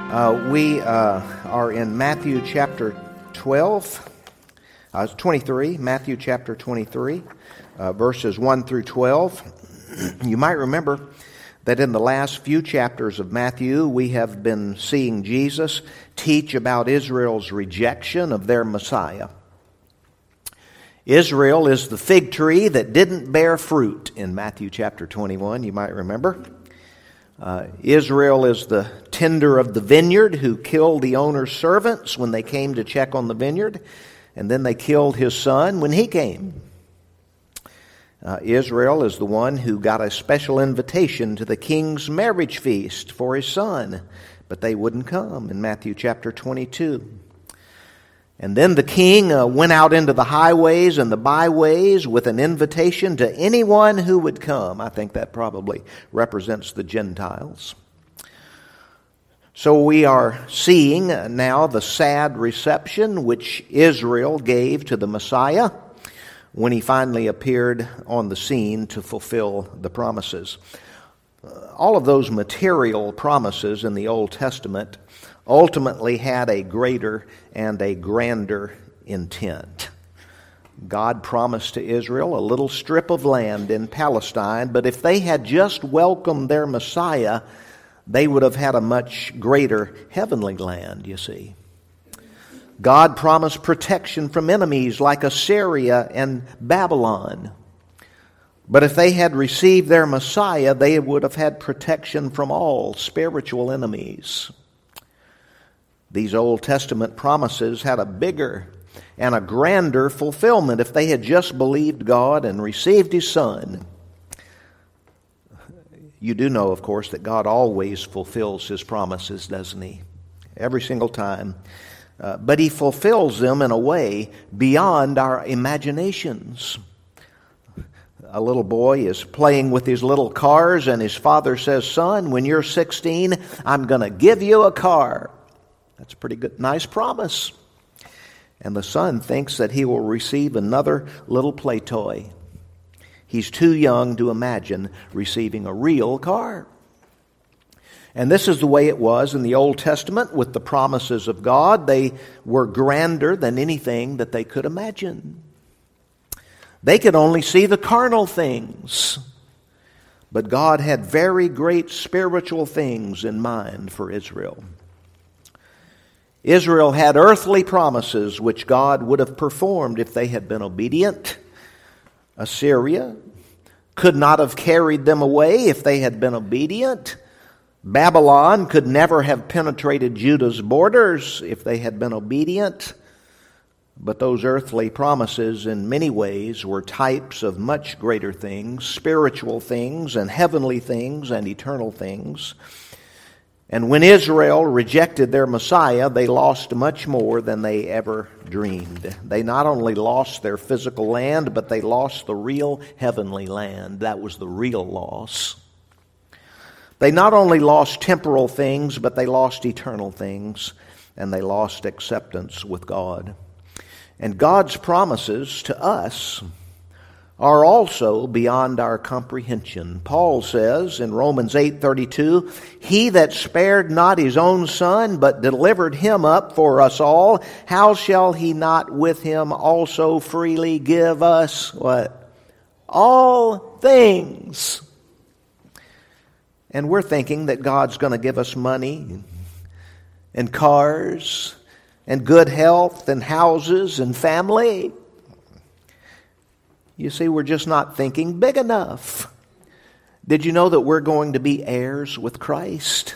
We are in Matthew chapter 23, Matthew chapter 23, verses 1 through 12. You might remember that in the last few chapters of Matthew, we have been seeing Jesus teach about Israel's rejection of their Messiah. Israel is the fig tree that didn't bear fruit in Matthew chapter 21, you might remember. Israel is the tender of the vineyard who killed the owner's servants when they came to check on the vineyard, and then they killed his son when he came. Israel is the one who got a special invitation to the king's marriage feast for his son, but they wouldn't come in Matthew chapter 22. And then the king went out into the highways and the byways with an invitation to anyone who would come. I think that probably represents the Gentiles. So we are seeing now the sad reception which Israel gave to the Messiah when he finally appeared on the scene to fulfill the promises. All of those material promises in the Old Testament ultimately had a greater and a grander intent. God promised to Israel a little strip of land in Palestine, but if they had just welcomed their Messiah, they would have had a much greater heavenly land, you see. God promised protection from enemies like Assyria and Babylon. But if they had received their Messiah, they would have had protection from all spiritual enemies. These Old Testament promises had a bigger and a grander fulfillment if they had just believed God and received His Son. You do know, of course, that God always fulfills His promises, doesn't He? Every single time. But He fulfills them in a way beyond our imaginations. A little boy is playing with his little cars and his father says, "Son, when you're 16, I'm going to give you a car." That's a pretty good, nice promise. And the son thinks that he will receive another little play toy. He's too young to imagine receiving a real car. And this is the way it was in the Old Testament with the promises of God. They were grander than anything that they could imagine. They could only see the carnal things. But God had very great spiritual things in mind for Israel. Israel had earthly promises which God would have performed if they had been obedient. Assyria could not have carried them away if they had been obedient. Babylon could never have penetrated Judah's borders if they had been obedient. But those earthly promises in many ways were types of much greater things, spiritual things and heavenly things and eternal things. And when Israel rejected their Messiah, they lost much more than they ever dreamed. They not only lost their physical land, but they lost the real heavenly land. That was the real loss. They not only lost temporal things, but they lost eternal things, and they lost acceptance with God. And God's promises to us are also beyond our comprehension. Paul says in Romans 8:32, "He that spared not his own son, but delivered him up for us all, how shall he not with him also freely give us" what? All things. And we're thinking that God's going to give us money and cars and good health and houses and family. You see, we're just not thinking big enough. Did you know that we're going to be heirs with Christ?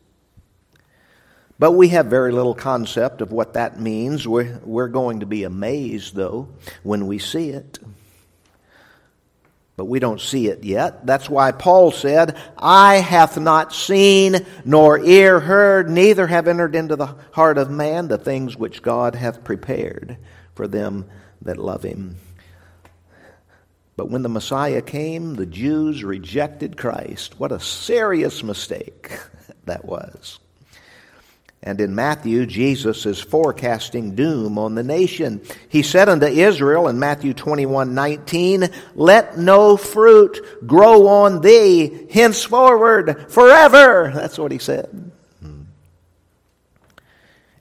But we have very little concept of what that means. We're going to be amazed, though, when we see it. But we don't see it yet. That's why Paul said, "Eye hath not seen, nor ear heard, neither have entered into the heart of man the things which God hath prepared for them that love Him." But when the Messiah came, the Jews rejected Christ. What a serious mistake that was. And in Matthew, Jesus is forecasting doom on the nation. He said unto Israel in Matthew 21:19, "Let no fruit grow on thee henceforward forever." That's what he said.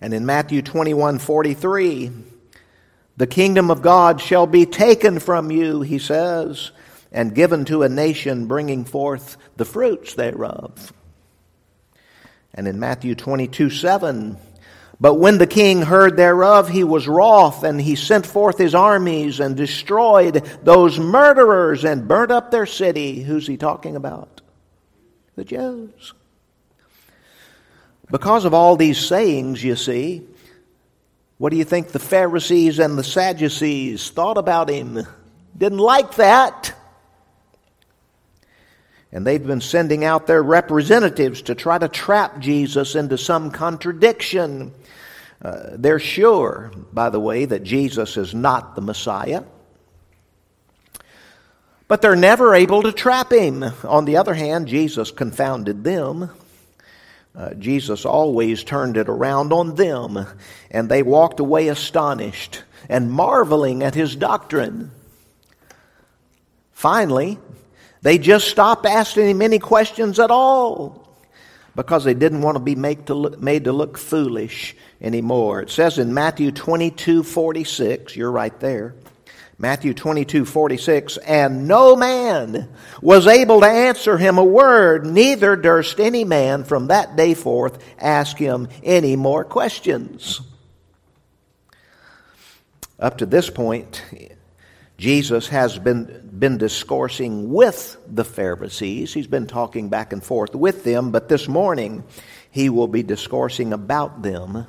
And in Matthew 21:43, the kingdom of God shall be taken from you, he says, and given to a nation bringing forth the fruits thereof. And in Matthew 22:7, but when the king heard thereof, he was wroth, and he sent forth his armies and destroyed those murderers and burnt up their city. Who's he talking about? The Jews. Because of all these sayings, you see, what do you think the Pharisees and the Sadducees thought about him? Didn't like that. And they've been sending out their representatives to try to trap Jesus into some contradiction. They're sure, by the way, that Jesus is not the Messiah. But they're never able to trap him. On the other hand, Jesus confounded them. Jesus always turned it around on them, and they walked away astonished and marveling at his doctrine. Finally, they just stopped asking him any questions at all because they didn't want to be made to look foolish anymore. It says in Matthew 22:46, you're right there, Matthew 22:46, and no man was able to answer him a word, neither durst any man from that day forth ask him any more questions. Up to this point, Jesus has been discoursing with the Pharisees. He's been talking back and forth with them, but this morning he will be discoursing about them.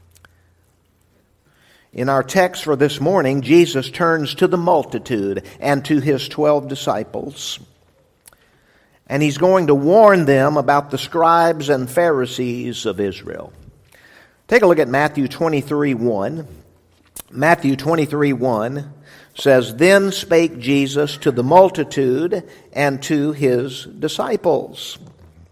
In our text for this morning, Jesus turns to the multitude and to his 12 disciples. And he's going to warn them about the scribes and Pharisees of Israel. Take a look at Matthew 23:1. Matthew 23:1 says, Then spake Jesus to the multitude and to his disciples.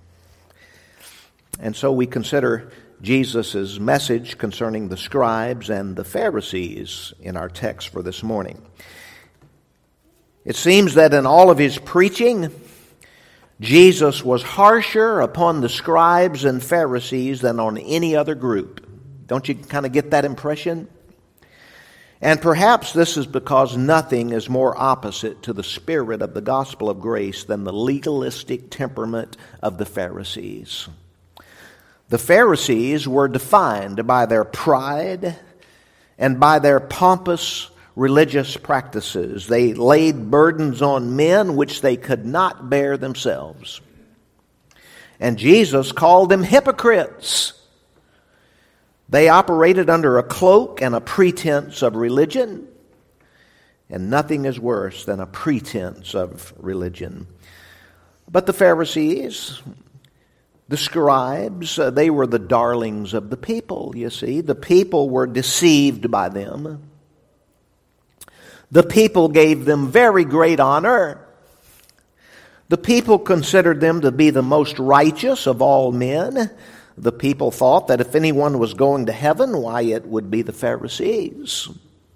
And so we consider Jesus' message concerning the scribes and the Pharisees in our text for this morning. It seems that in all of his preaching, Jesus was harsher upon the scribes and Pharisees than on any other group. Don't you kind of get that impression? And perhaps this is because nothing is more opposite to the spirit of the gospel of grace than the legalistic temperament of the Pharisees. The Pharisees were defined by their pride and by their pompous religious practices. They laid burdens on men which they could not bear themselves. And Jesus called them hypocrites. They operated under a cloak and a pretense of religion, and nothing is worse than a pretense of religion. But the Pharisees, the scribes, they were the darlings of the people, you see. The people were deceived by them. The people gave them very great honor. The people considered them to be the most righteous of all men. The people thought that if anyone was going to heaven, why, it would be the Pharisees.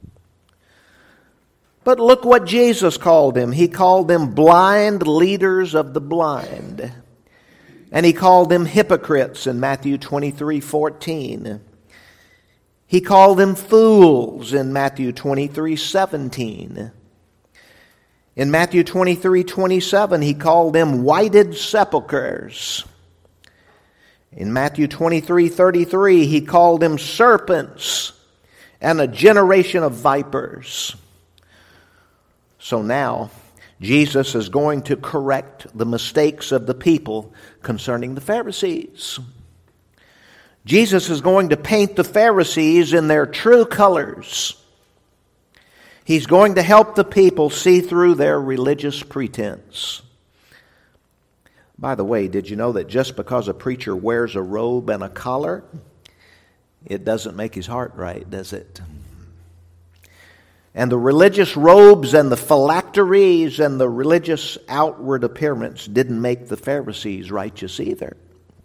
But look what Jesus called them. He called them blind leaders of the blind. And he called them hypocrites in Matthew 23:14. He called them fools in Matthew 23:17. In Matthew 23:27, he called them whited sepulchres. In Matthew 23:33, he called them serpents and a generation of vipers. So now, Jesus is going to correct the mistakes of the people concerning the Pharisees. Jesus is going to paint the Pharisees in their true colors. He's going to help the people see through their religious pretense. By the way, did you know that just because a preacher wears a robe and a collar, it doesn't make his heart right, does it? And the religious robes and the phylacteries and the religious outward appearance didn't make the Pharisees righteous either.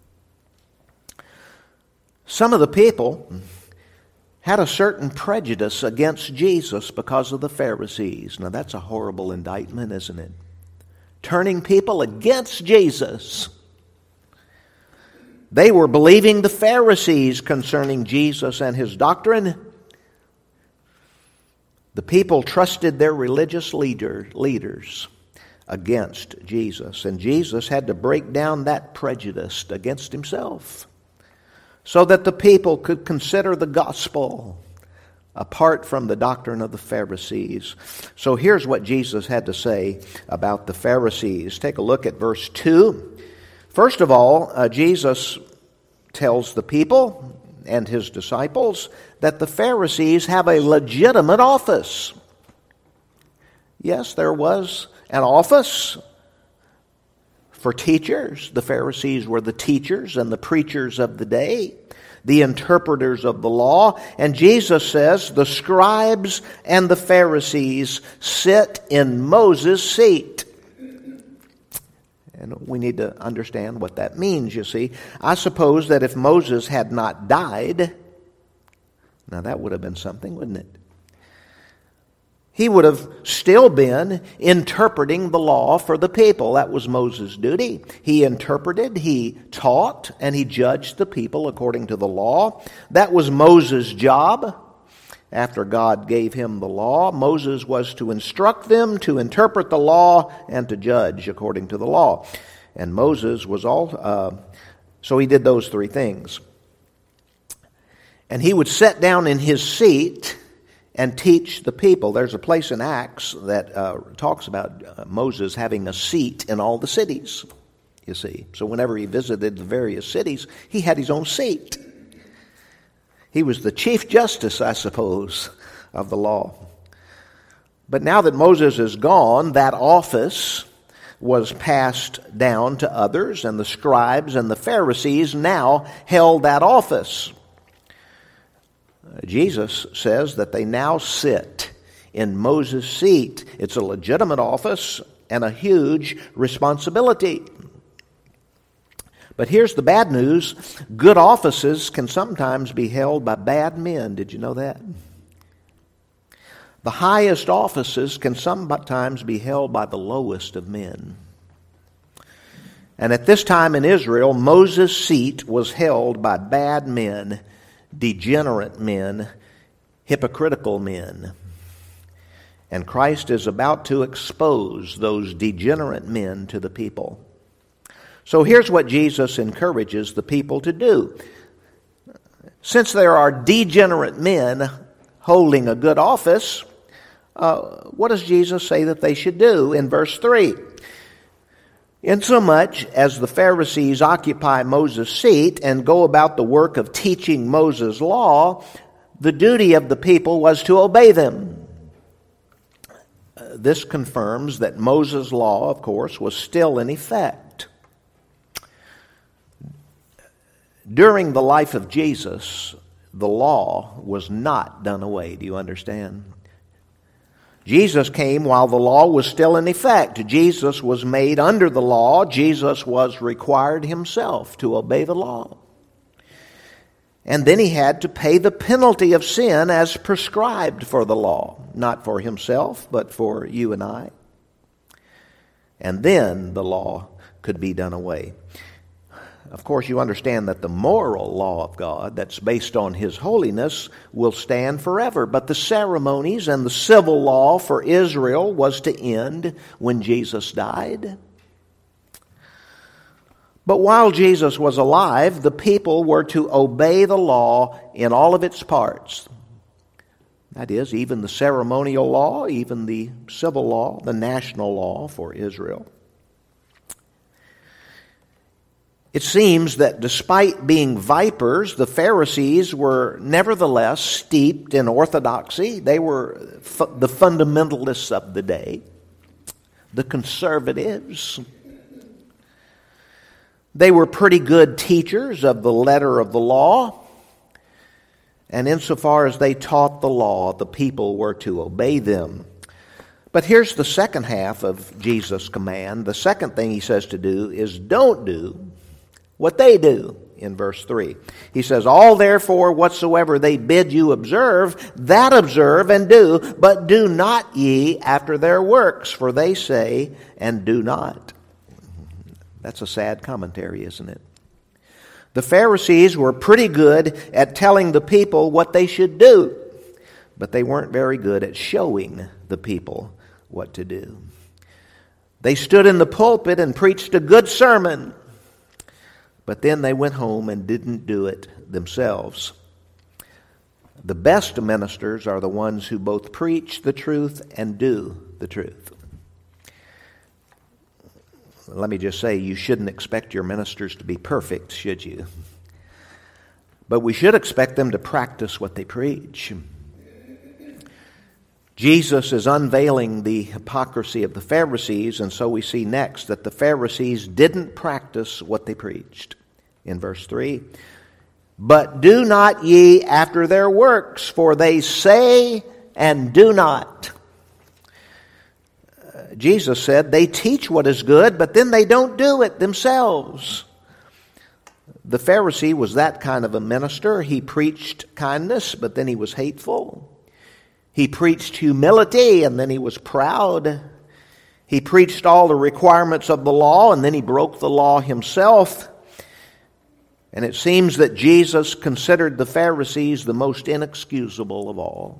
Some of the people had a certain prejudice against Jesus because of the Pharisees. Now that's a horrible indictment, isn't it? Turning people against Jesus. They were believing the Pharisees concerning Jesus and his doctrine. The people trusted their religious leaders against Jesus. And Jesus had to break down that prejudice against himself so that the people could consider the gospel apart from the doctrine of the Pharisees. So here's what Jesus had to say about the Pharisees. Take a look at verse 2. First of all, Jesus tells the people and his disciples that the Pharisees have a legitimate office. Yes, there was an office for teachers. The Pharisees were the teachers and the preachers of the day, the interpreters of the law. And Jesus says the scribes and the Pharisees sit in Moses' seat. And we need to understand what that means, you see. I suppose that if Moses had not died, now that would have been something, wouldn't it? He would have still been interpreting the law for the people. That was Moses' duty. He interpreted, he taught, and he judged the people according to the law. That was Moses' job. After God gave him the law, Moses was to instruct them, to interpret the law, and to judge according to the law. And Moses was so he did those three things. And he would sit down in his seat and teach the people. There's a place in Acts that talks about Moses having a seat in all the cities, you see. So whenever he visited the various cities, he had his own seat. He was the chief justice, I suppose, of the law. But now that Moses is gone, that office was passed down to others, and the scribes and the Pharisees now held that office. Jesus says that they now sit in Moses' seat. It's a legitimate office and a huge responsibility. But here's the bad news. Good offices can sometimes be held by bad men. Did you know that? The highest offices can sometimes be held by the lowest of men. And at this time in Israel, Moses' seat was held by bad men, degenerate men, hypocritical men. And Christ is about to expose those degenerate men to the people. So here's what Jesus encourages the people to do. Since there are degenerate men holding a good office, what does Jesus say that they should do in verse 3? Insomuch as the Pharisees occupy Moses' seat and go about the work of teaching Moses' law, the duty of the people was to obey them. This confirms that Moses' law, of course, was still in effect. During the life of Jesus, the law was not done away. Do you understand? Jesus came while the law was still in effect. Jesus was made under the law. Jesus was required himself to obey the law. And then he had to pay the penalty of sin as prescribed for the law. Not for himself, but for you and I. And then the law could be done away. Of course, you understand that the moral law of God that's based on his holiness will stand forever. But the ceremonies and the civil law for Israel was to end when Jesus died. But while Jesus was alive, the people were to obey the law in all of its parts. That is, even the ceremonial law, even the civil law, the national law for Israel. It seems that despite being vipers, the Pharisees were nevertheless steeped in orthodoxy. They were the fundamentalists of the day, the conservatives. They were pretty good teachers of the letter of the law. And insofar as they taught the law, the people were to obey them. But here's the second half of Jesus' command. The second thing he says to do is don't do what they do in verse 3. He says, all therefore whatsoever they bid you observe, that observe and do, but do not ye after their works, for they say and do not. That's a sad commentary, isn't it? The Pharisees were pretty good at telling the people what they should do, but they weren't very good at showing the people what to do. They stood in the pulpit and preached a good sermon, but then they went home and didn't do it themselves. The best ministers are the ones who both preach the truth and do the truth. Let me just say, you shouldn't expect your ministers to be perfect, should you? But we should expect them to practice what they preach. Jesus is unveiling the hypocrisy of the Pharisees, and so we see next that the Pharisees didn't practice what they preached. In verse 3, "But do not ye after their works, for they say and do not." Jesus said they teach what is good, but then they don't do it themselves. The Pharisee was that kind of a minister. He preached kindness, but then he was hateful. He preached humility, and then he was proud. He preached all the requirements of the law, and then he broke the law himself. And it seems that Jesus considered the Pharisees the most inexcusable of all.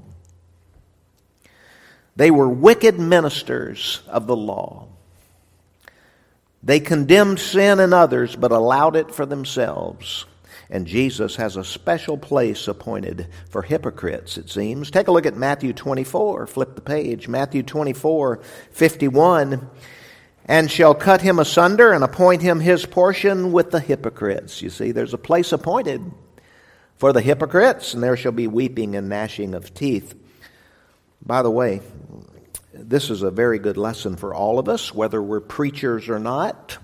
They were wicked ministers of the law. They condemned sin in others, but allowed it for themselves. And Jesus has a special place appointed for hypocrites, it seems. Take a look at Matthew 24. Flip the page. Matthew 24:51. "And shall cut him asunder and appoint him his portion with the hypocrites." You see, there's a place appointed for the hypocrites, and there shall be weeping and gnashing of teeth. By the way, this is a very good lesson for all of us, whether we're preachers or not.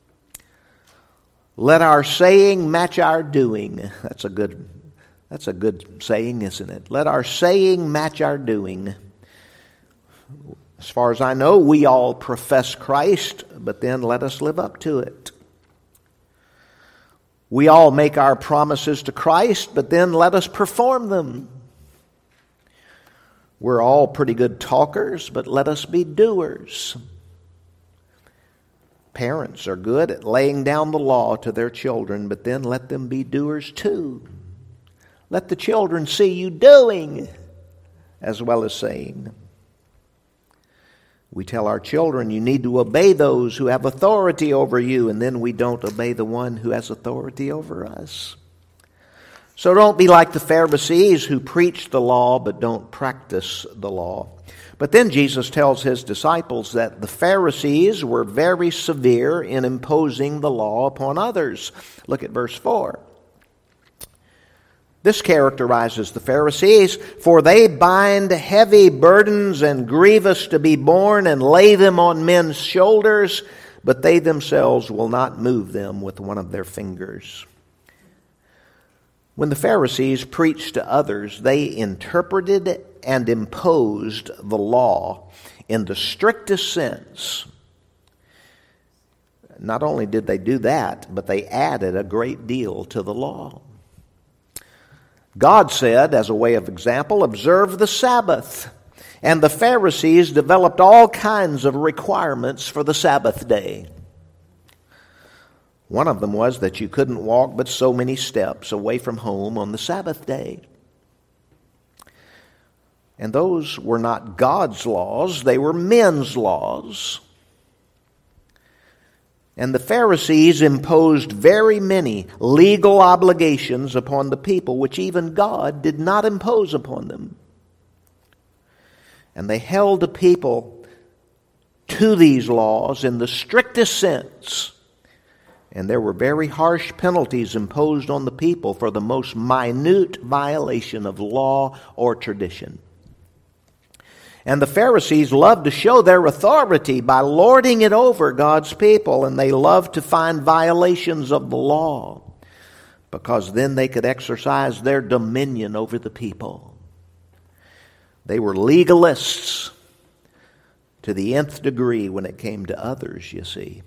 Let our saying match our doing. That's a good saying, isn't it? Let our saying match our doing. As far as I know, we all profess Christ, but then let us live up to it. We all make our promises to Christ, but then let us perform them. We're all pretty good talkers, but let us be doers. Parents are good at laying down the law to their children, but then let them be doers too. Let the children see you doing as well as saying. We tell our children, you need to obey those who have authority over you, and then we don't obey the one who has authority over us. So don't be like the Pharisees who preach the law but don't practice the law. But then Jesus tells his disciples that the Pharisees were very severe in imposing the law upon others. Look at verse 4. This characterizes the Pharisees, "For they bind heavy burdens and grievous to be borne and lay them on men's shoulders, but they themselves will not move them with one of their fingers." When the Pharisees preached to others, they interpreted and imposed the law in the strictest sense. Not only did they do that, but they added a great deal to the law. God said, as a way of example, observe the Sabbath. And the Pharisees developed all kinds of requirements for the Sabbath day. One of them was that you couldn't walk but so many steps away from home on the Sabbath day. And those were not God's laws, they were men's laws. And the Pharisees imposed very many legal obligations upon the people, which even God did not impose upon them. And they held the people to these laws in the strictest sense. And there were very harsh penalties imposed on the people for the most minute violation of law or tradition. And the Pharisees loved to show their authority by lording it over God's people, and they loved to find violations of the law, because then they could exercise their dominion over the people. They were legalists to the nth degree when it came to others, you see.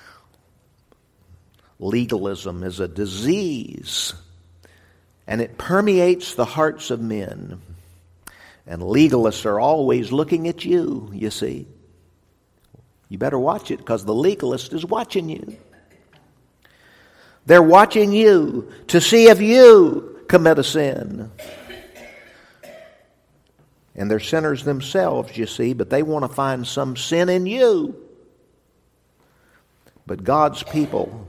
Legalism is a disease, and it permeates the hearts of men. And legalists are always looking at you, you see. You better watch it, because the legalist is watching you. They're watching you to see if you commit a sin. And they're sinners themselves, you see, but they want to find some sin in you. But God's people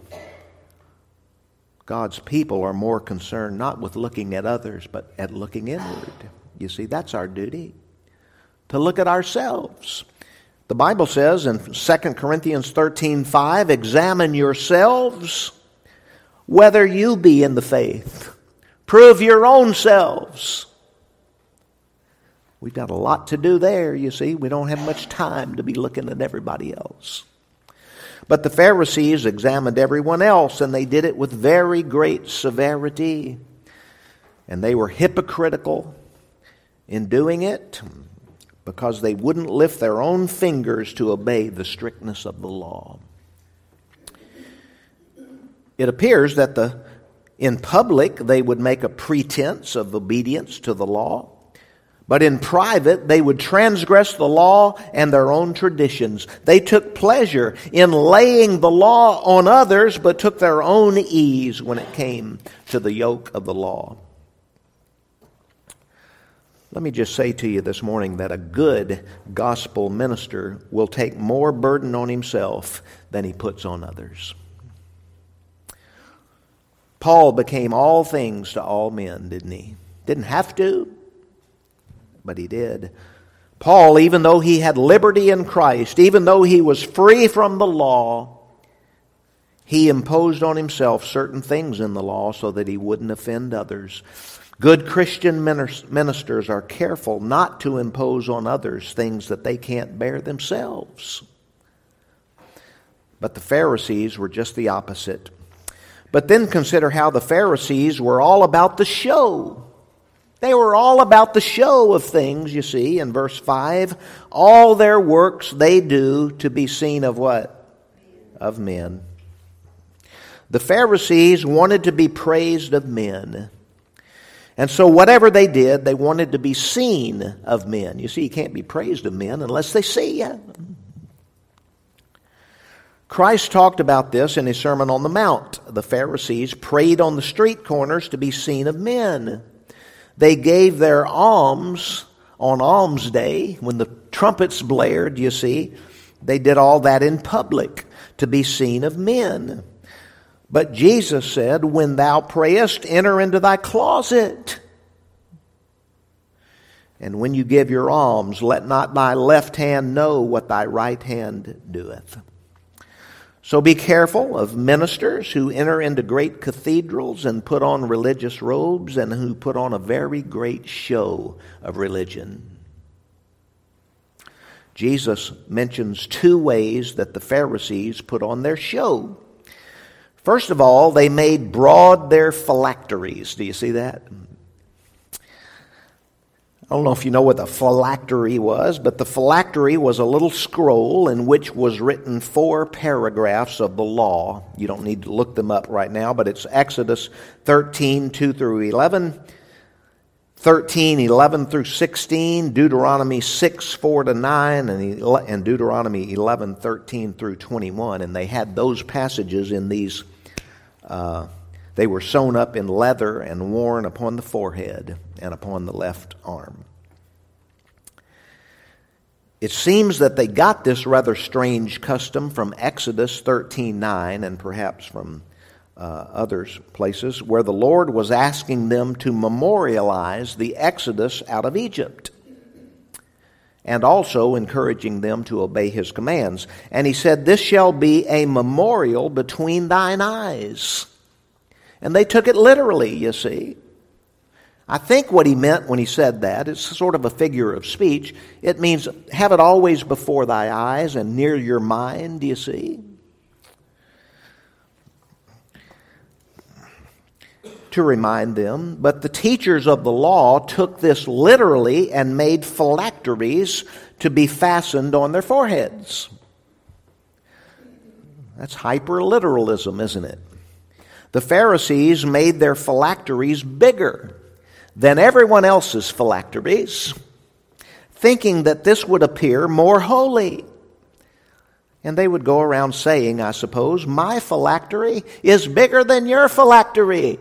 are more concerned not with looking at others, but at looking inward. You see, that's our duty, to look at ourselves. The Bible says in 2 Corinthians 13:5, examine yourselves whether you be in the faith. Prove your own selves. We've got a lot to do there, you see. We don't have much time to be looking at everybody else. But the Pharisees examined everyone else, and they did it with very great severity. And they were hypocritical in doing it because they wouldn't lift their own fingers to obey the strictness of the law. It appears that in public they would make a pretense of obedience to the law, but in private they would transgress the law and their own traditions. They took pleasure in laying the law on others, but took their own ease when it came to the yoke of the law. Let me just say to you this morning that a good gospel minister will take more burden on himself than he puts on others. Paul became all things to all men, didn't he? Didn't have to, but he did. Paul, even though he had liberty in Christ, even though he was free from the law, he imposed on himself certain things in the law so that he wouldn't offend others. Good Christian ministers are careful not to impose on others things that they can't bear themselves. But the Pharisees were just the opposite. But then consider how the Pharisees were all about the show. They were all about the show of things, you see, in verse 5. All their works they do to be seen of what? Of men. The Pharisees wanted to be praised of men. And so whatever they did, they wanted to be seen of men. You see, you can't be praised of men unless they see you. Christ talked about this in his Sermon on the Mount. The Pharisees prayed on the street corners to be seen of men. They gave their alms on Alms Day when the trumpets blared, you see. They did all that in public to be seen of men. But Jesus said, when thou prayest, enter into thy closet. And when you give your alms, let not thy left hand know what thy right hand doeth. So be careful of ministers who enter into great cathedrals and put on religious robes and who put on a very great show of religion. Jesus mentions two ways that the Pharisees put on their show. First of all, they made broad their phylacteries. Do you see that? I don't know if you know what the phylactery was, but the phylactery was a little scroll in which was written 4 paragraphs of the law. You don't need to look them up right now, but it's Exodus 13, 2 through 11, 13, 11 through 16, Deuteronomy 6, 4 to 9, and Deuteronomy 11, 13 through 21. And they had those passages in these. They were sewn up in leather and worn upon the forehead and upon the left arm. It seems that they got this rather strange custom from Exodus 13:9 and perhaps from other places where the Lord was asking them to memorialize the Exodus out of Egypt and also encouraging them to obey his commands. And he said, this shall be a memorial between thine eyes. And they took it literally, you see. I think what he meant when he said that, it's sort of a figure of speech. It means have it always before thy eyes and near your mind, do you see? To remind them, but the teachers of the law took this literally and made phylacteries to be fastened on their foreheads. That's hyper-literalism, isn't it? The Pharisees made their phylacteries bigger than everyone else's phylacteries, thinking that this would appear more holy. And they would go around saying, I suppose, my phylactery is bigger than your phylactery.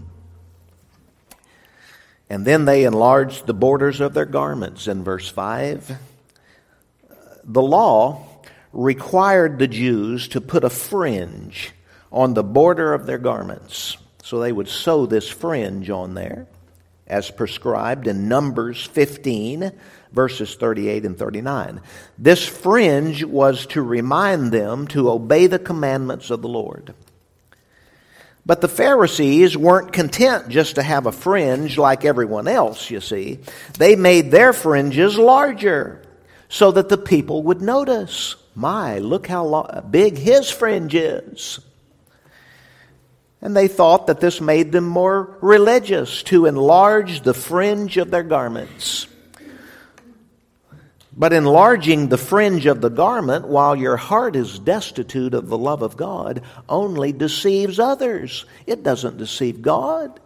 And then they enlarged the borders of their garments in verse 5. The law required the Jews to put a fringe on the border of their garments. So they would sew this fringe on there, as prescribed in Numbers 15, verses 38 and 39. This fringe was to remind them to obey the commandments of the Lord. But the Pharisees weren't content just to have a fringe like everyone else, you see. They made their fringes larger so that the people would notice. My, look how big his fringe is. And they thought that this made them more religious, to enlarge the fringe of their garments. But enlarging the fringe of the garment while your heart is destitute of the love of God only deceives others. It doesn't deceive God.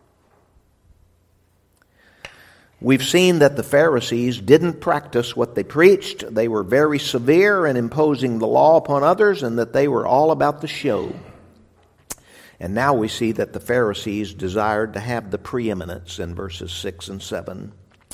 We've seen that the Pharisees didn't practice what they preached. They were very severe in imposing the law upon others, and that they were all about the show. And now we see that the Pharisees desired to have the preeminence in verses 6 and 7.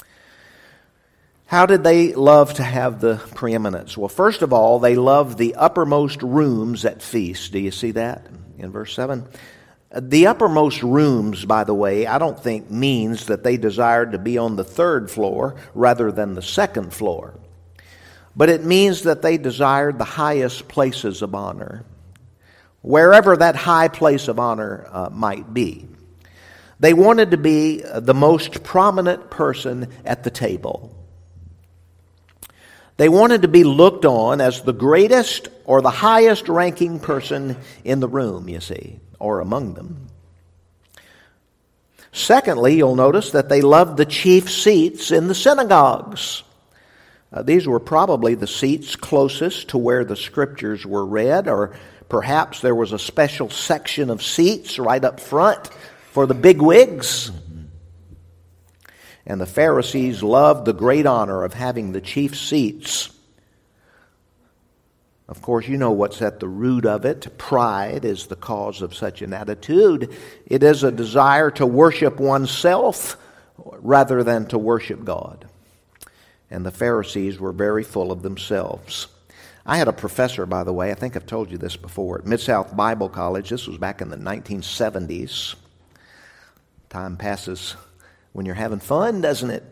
How did they love to have the preeminence? Well, first of all, they loved the uppermost rooms at feasts. Do you see that in verse 7? The uppermost rooms, by the way, I don't think means that they desired to be on the third floor rather than the second floor. But it means that they desired the highest places of honor, wherever that high place of honor might be. They wanted to be the most prominent person at the table. They wanted to be looked on as the greatest or the highest ranking person in the room, you see, or among them. Secondly, you'll notice that they loved the chief seats in the synagogues. These were probably the seats closest to where the scriptures were read, or perhaps there was a special section of seats right up front for the bigwigs. And the Pharisees loved the great honor of having the chief seats. Of course, you know what's at the root of it. Pride is the cause of such an attitude. It is a desire to worship oneself rather than to worship God. And the Pharisees were very full of themselves. I had a professor, by the way, I think I've told you this before, at Mid-South Bible College. This was back in the 1970s. Time passes when you're having fun, doesn't it?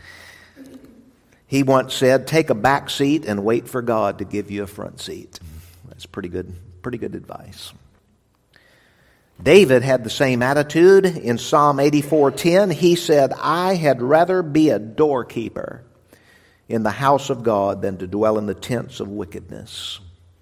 He once said, take a back seat and wait for God to give you a front seat. That's pretty good advice. David had the same attitude. In Psalm 84:10, he said, I had rather be a doorkeeper in the house of God than to dwell in the tents of wickedness.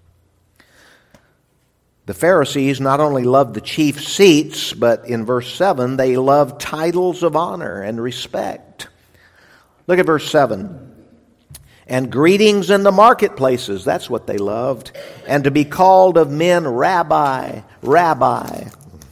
The Pharisees not only loved the chief seats, but in verse 7, they loved titles of honor and respect. Look at verse 7. And greetings in the marketplaces, that's what they loved. And to be called of men, Rabbi, Rabbi.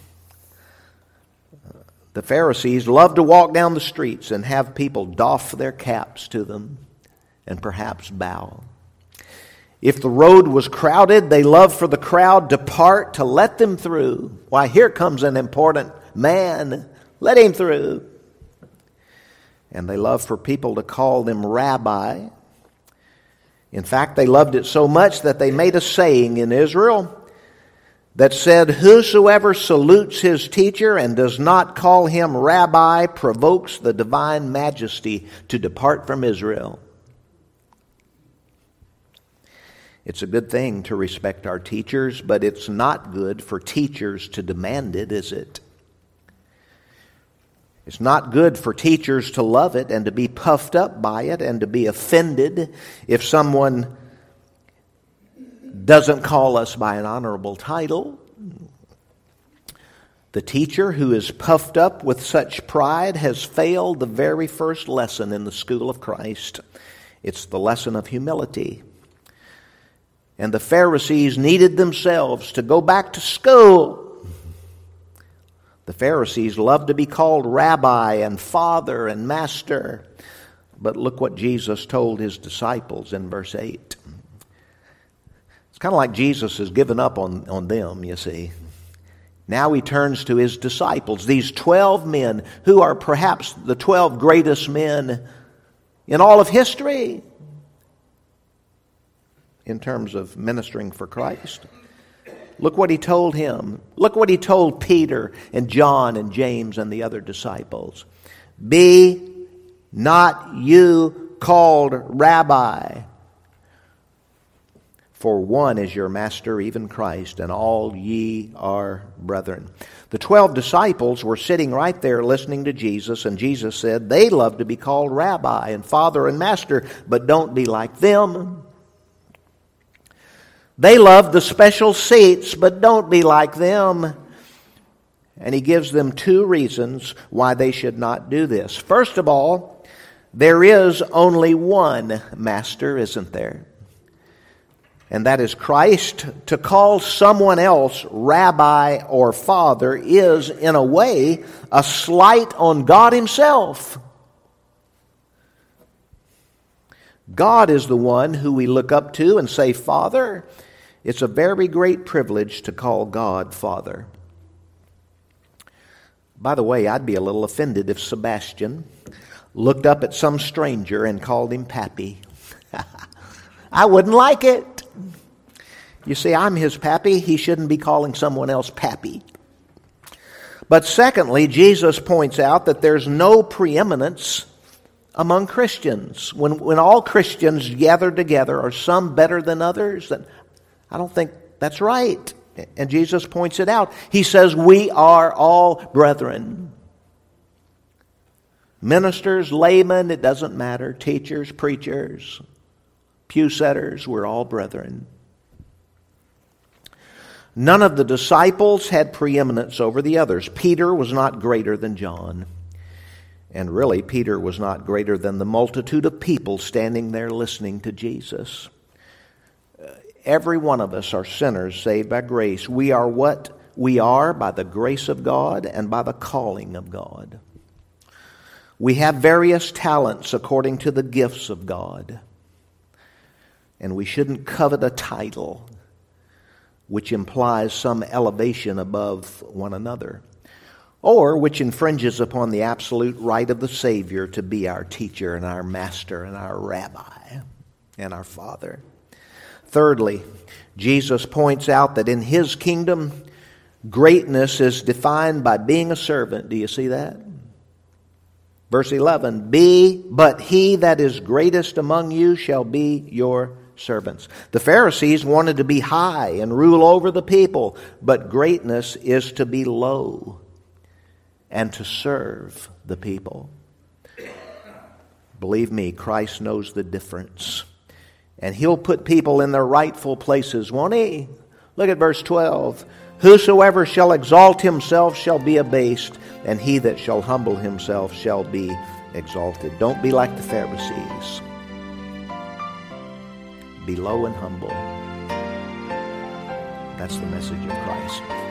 The Pharisees loved to walk down the streets and have people doff their caps to them and perhaps bow. If the road was crowded, they loved for the crowd to part to let them through. Why, here comes an important man. Let him through. And they loved for people to call them rabbi. In fact, they loved it so much that they made a saying in Israel that said, whosoever salutes his teacher and does not call him rabbi provokes the divine majesty to depart from Israel. It's a good thing to respect our teachers, but it's not good for teachers to demand it, is it? It's not good for teachers to love it and to be puffed up by it and to be offended if someone doesn't call us by an honorable title. The teacher who is puffed up with such pride has failed the very first lesson in the school of Christ. It's the lesson of humility. And the Pharisees needed themselves to go back to school. The Pharisees loved to be called rabbi and father and master. But look what Jesus told his disciples in verse 8. It's kind of like Jesus has given up on them, you see. Now he turns to his disciples, these 12 men who are perhaps the 12 greatest men in all of history in terms of ministering for Christ. Look what he told him. Look what he told Peter and John and James and the other disciples. Be not you called Rabbi, for one is your master, even Christ, and all ye are brethren. The 12 disciples were sitting right there listening to Jesus, and Jesus said they love to be called Rabbi and Father and Master, but don't be like them. They love the special seats, but don't be like them. And he gives them 2 reasons why they should not do this. First of all, there is only one master, isn't there? And that is Christ. To call someone else rabbi or father is, in a way, a slight on God himself. God is the one who we look up to and say, Father. It's a very great privilege to call God Father. By the way, I'd be a little offended if Sebastian looked up at some stranger and called him Pappy. I wouldn't like it. You see, I'm his pappy. He shouldn't be calling someone else Pappy. But secondly, Jesus points out that there's no preeminence among Christians. When all Christians gather together, are some better than others? I don't think that's right. And Jesus points it out. He says, we are all brethren. Ministers, laymen, it doesn't matter. Teachers, preachers, pew setters, we're all brethren. None of the disciples had preeminence over the others. Peter was not greater than John. And really, Peter was not greater than the multitude of people standing there listening to Jesus. Every one of us are sinners saved by grace. We are what we are by the grace of God and by the calling of God. We have various talents according to the gifts of God. And we shouldn't covet a title which implies some elevation above one another, or which infringes upon the absolute right of the Savior to be our teacher and our master and our rabbi and our Father. Thirdly, Jesus points out that in his kingdom, greatness is defined by being a servant. Do you see that? Verse 11, but he that is greatest among you shall be your servants. The Pharisees wanted to be high and rule over the people, but greatness is to be low and to serve the people. Believe me, Christ knows the difference. And he'll put people in their rightful places, won't he? Look at verse 12. Whosoever shall exalt himself shall be abased, and he that shall humble himself shall be exalted. Don't be like the Pharisees. Be low and humble. That's the message of Christ.